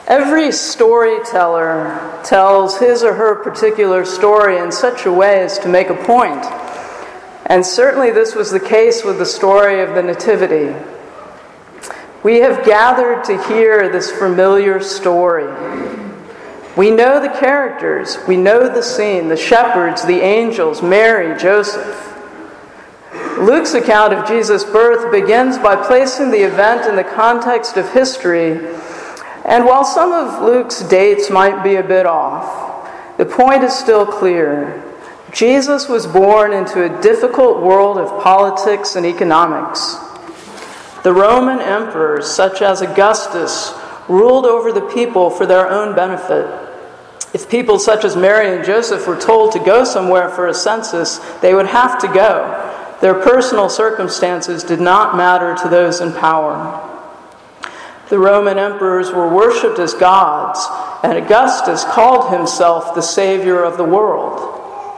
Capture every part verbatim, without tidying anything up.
Every storyteller tells his or her particular story in such a way as to make a point. And certainly this was the case with the story of the Nativity. We have gathered to hear this familiar story. We know the characters, we know the scene, the shepherds, the angels, Mary, Joseph. Luke's account of Jesus' birth begins by placing the event in the context of history. And while some of Luke's dates might be a bit off, the point is still clear. Jesus was born into a difficult world of politics and economics. The Roman emperors, such as Augustus, ruled over the people for their own benefit. If people such as Mary and Joseph were told to go somewhere for a census, they would have to go. Their personal circumstances did not matter to those in power. The Roman emperors were worshipped as gods, and Augustus called himself the Savior of the world.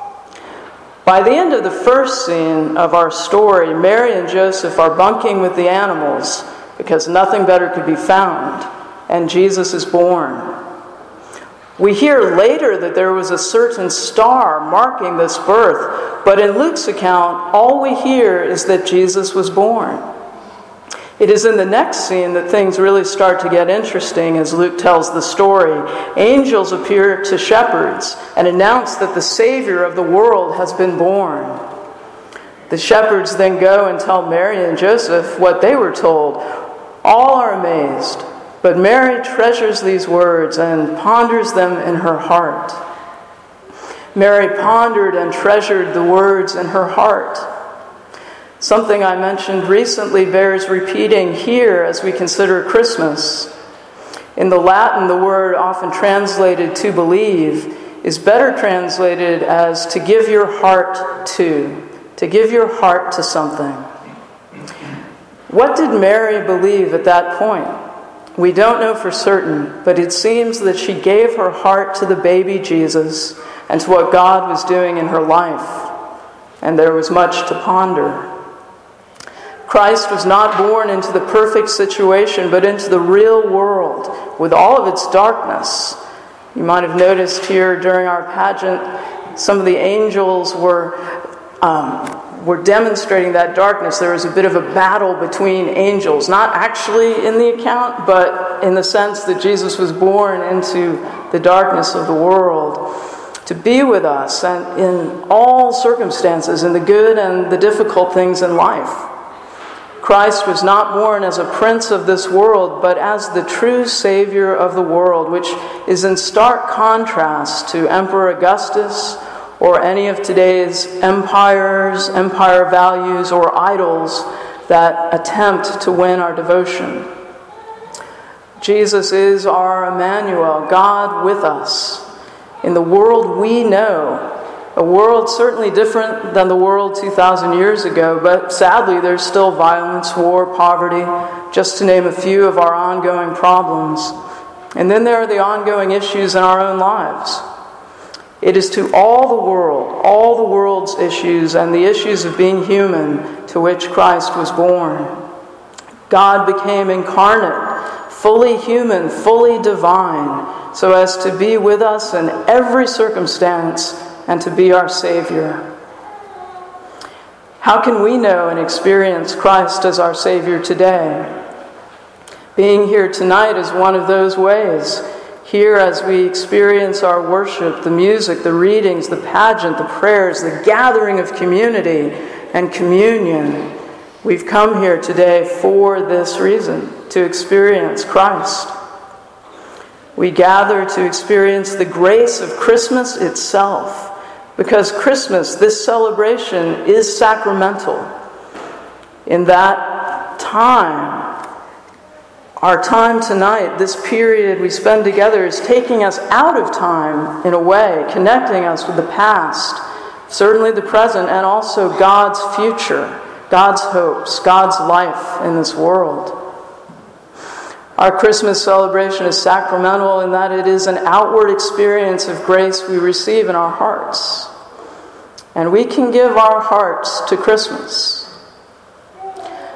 By the end of the first scene of our story, Mary and Joseph are bunking with the animals because nothing better could be found, and Jesus is born. We hear later that there was a certain star marking this birth, but in Luke's account, all we hear is that Jesus was born. It is in the next scene that things really start to get interesting as Luke tells the story. Angels appear to shepherds and announce that the Savior of the world has been born. The shepherds then go and tell Mary and Joseph what they were told. All are amazed, but Mary treasures these words and ponders them in her heart. Mary pondered and treasured the words in her heart. Something I mentioned recently bears repeating here as we consider Christmas. In the Latin, the word often translated to believe is better translated as to give your heart to, to give your heart to something. What did Mary believe at that point? We don't know for certain, but it seems that she gave her heart to the baby Jesus and to what God was doing in her life. And there was much to ponder. Christ was not born into the perfect situation, but into the real world with all of its darkness. You might have noticed here during our pageant, some of the angels were um, were demonstrating that darkness. There was a bit of a battle between angels, not actually in the account, but in the sense that Jesus was born into the darkness of the world to be with us and in all circumstances, in the good and the difficult things in life. Christ was not born as a prince of this world, but as the true Savior of the world, which is in stark contrast to Emperor Augustus or any of today's empires, empire values, or idols that attempt to win our devotion. Jesus is our Emmanuel, God with us, in the world we know. A world certainly different than the world two thousand years ago, but sadly there's still violence, war, poverty, just to name a few of our ongoing problems. And then there are the ongoing issues in our own lives. It is to all the world, all the world's issues and the issues of being human to which Christ was born. God became incarnate, fully human, fully divine, so as to be with us in every circumstance and to be our Savior. How can we know and experience Christ as our Savior today? Being here tonight is one of those ways. Here as we experience our worship, the music, the readings, the pageant, the prayers, the gathering of community and communion, we've come here today for this reason, to experience Christ. We gather to experience the grace of Christmas itself, because Christmas, this celebration, is sacramental. In that time, our time tonight, this period we spend together, is taking us out of time in a way, connecting us with the past, certainly the present, and also God's future, God's hopes, God's life in this world. Our Christmas celebration is sacramental in that it is an outward experience of grace we receive in our hearts. And we can give our hearts to Christmas.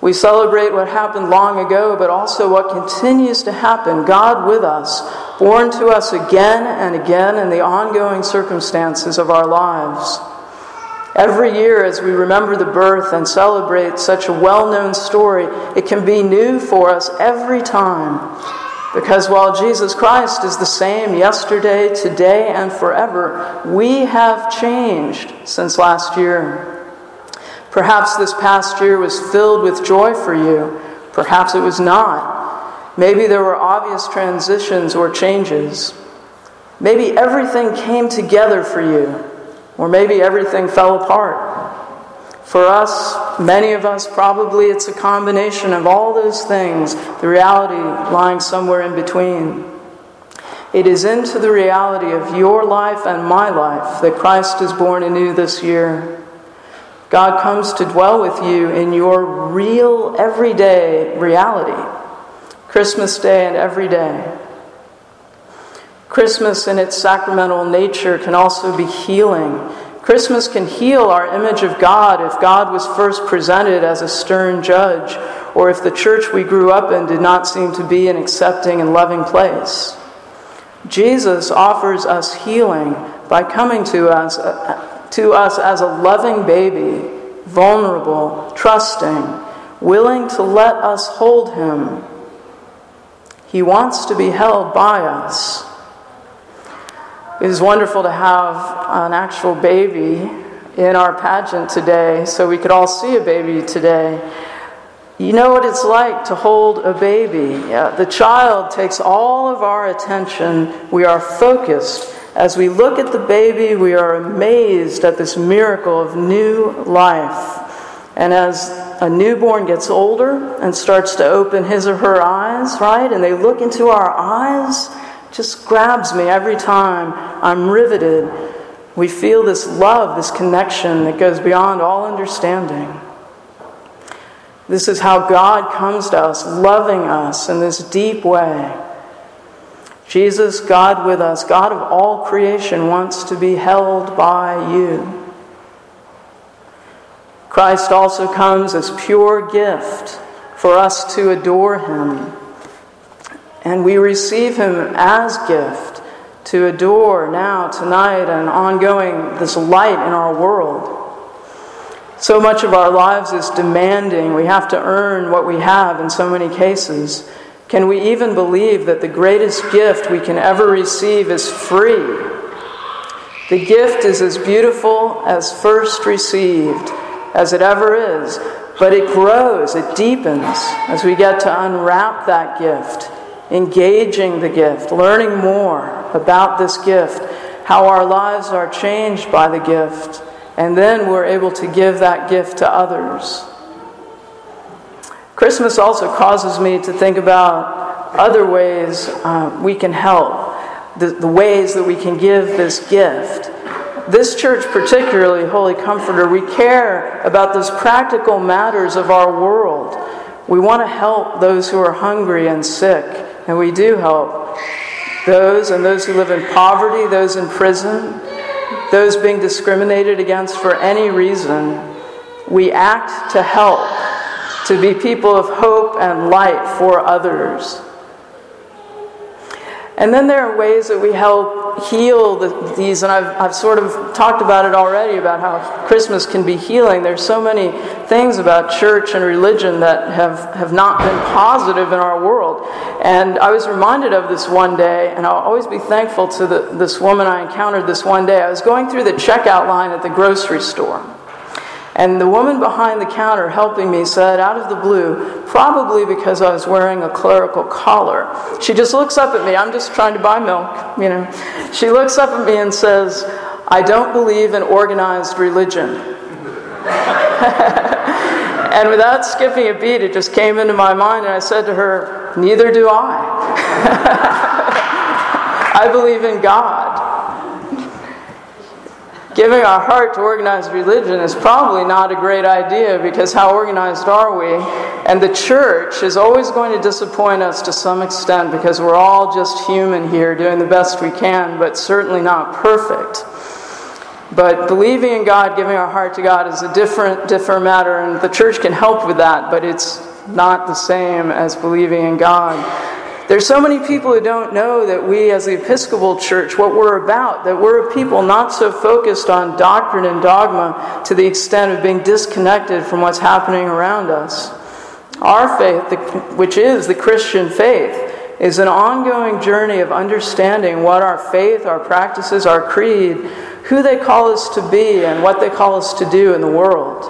We celebrate what happened long ago, but also what continues to happen, God with us, born to us again and again in the ongoing circumstances of our lives. Every year as we remember the birth and celebrate such a well-known story, it can be new for us every time. Because while Jesus Christ is the same yesterday, today, and forever, we have changed since last year. Perhaps this past year was filled with joy for you. Perhaps it was not. Maybe there were obvious transitions or changes. Maybe everything came together for you. Or maybe everything fell apart. For us, many of us, probably it's a combination of all those things, the reality lying somewhere in between. It is into the reality of your life and my life that Christ is born anew this year. God comes to dwell with you in your real, everyday reality. Christmas Day and every day. Christmas in its sacramental nature can also be healing. Christmas can heal our image of God if God was first presented as a stern judge, or if the church we grew up in did not seem to be an accepting and loving place. Jesus offers us healing by coming to us, uh, to us as a loving baby, vulnerable, trusting, willing to let us hold him. He wants to be held by us. It is wonderful to have an actual baby in our pageant today, so we could all see a baby today. You know what it's like to hold a baby. Yeah, the child takes all of our attention. We are focused. As we look at the baby, we are amazed at this miracle of new life. And as a newborn gets older and starts to open his or her eyes, right, and they look into our eyes, just grabs me every time. I'm riveted. We feel this love, this connection that goes beyond all understanding. This is how God comes to us, loving us in this deep way. Jesus, God with us, God of all creation, wants to be held by you. Christ also comes as pure gift for us to adore him. And we receive him as gift to adore now, tonight, and ongoing this light in our world. So much of our lives is demanding. We have to earn what we have in so many cases. Can we even believe that the greatest gift we can ever receive is free? The gift is as beautiful as first received, as it ever is. But it grows, it deepens as we get to unwrap that gift. Engaging the gift, learning more about this gift, how our lives are changed by the gift, and then we're able to give that gift to others. Christmas also causes me to think about other ways uh, we can help, the, the ways that we can give this gift. This church, particularly, Holy Comforter, we care about those practical matters of our world. We want to help those who are hungry and sick. And we do help those and those who live in poverty, those in prison, those being discriminated against for any reason. We act to help, to be people of hope and light for others. And then there are ways that we help heal the, these, and I've, I've sort of talked about it already, about how Christmas can be healing. There's so many things about church and religion that have, have not been positive in our world. And I was reminded of this one day, and I'll always be thankful to the, this woman I encountered this one day. I was going through the checkout line at the grocery store. And the woman behind the counter helping me said, out of the blue, probably because I was wearing a clerical collar, she just looks up at me. I'm just trying to buy milk, you know. She looks up at me and says, I don't believe in organized religion. And without skipping a beat, it just came into my mind, and I said to her, neither do I. I believe in God. Giving our heart to organized religion is probably not a great idea, because how organized are we? And the church is always going to disappoint us to some extent, because we're all just human here doing the best we can, but certainly not perfect. But believing in God, giving our heart to God is a different, different matter, and the church can help with that, but it's not the same as believing in God. There's so many people who don't know that we as the Episcopal Church, what we're about, that we're a people not so focused on doctrine and dogma to the extent of being disconnected from what's happening around us. Our faith, which is the Christian faith, is an ongoing journey of understanding what our faith, our practices, our creed, who they call us to be, and what they call us to do in the world.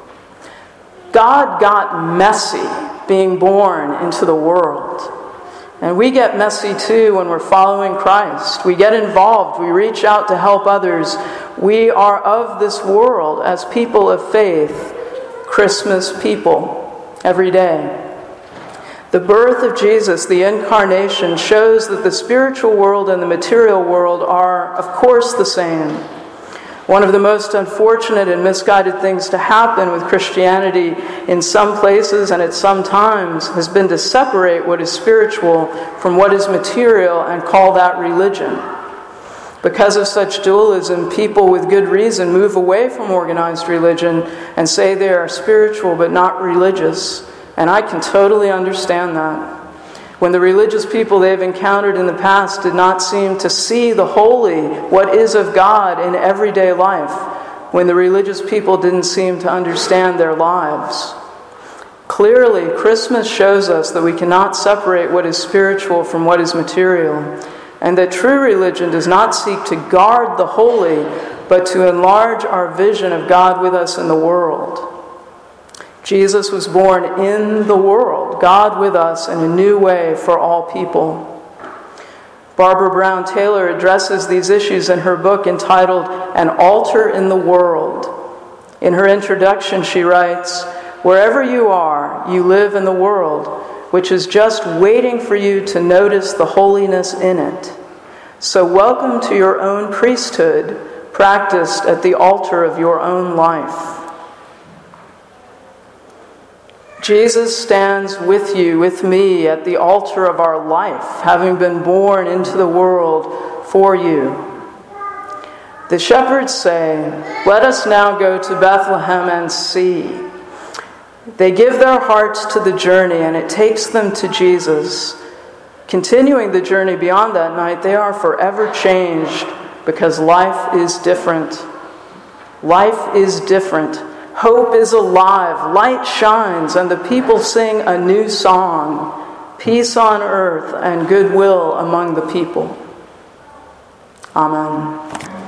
God got messy being born into the world. And we get messy too when we're following Christ. We get involved. We reach out to help others. We are of this world as people of faith, Christmas people, every day. The birth of Jesus, the incarnation, shows that the spiritual world and the material world are, of course, the same. One of the most unfortunate and misguided things to happen with Christianity in some places and at some times has been to separate what is spiritual from what is material and call that religion. Because of such dualism, people with good reason move away from organized religion and say they are spiritual but not religious. And I can totally understand that. When the religious people they've encountered in the past did not seem to see the holy, what is of God in everyday life, when the religious people didn't seem to understand their lives. Clearly, Christmas shows us that we cannot separate what is spiritual from what is material, and that true religion does not seek to guard the holy, but to enlarge our vision of God with us in the world. Jesus was born in the world, God with us in a new way for all people. Barbara Brown Taylor addresses these issues in her book entitled An Altar in the World. In her introduction, she writes, "Wherever you are, you live in the world, which is just waiting for you to notice the holiness in it. So welcome to your own priesthood, practiced at the altar of your own life." Jesus stands with you, with me, at the altar of our life, having been born into the world for you. The shepherds say, "Let us now go to Bethlehem and see." They give their hearts to the journey, and it takes them to Jesus. Continuing the journey beyond that night, they are forever changed because life is different. Life is different. Hope is alive, light shines, and the people sing a new song, peace on earth and goodwill among the people. Amen.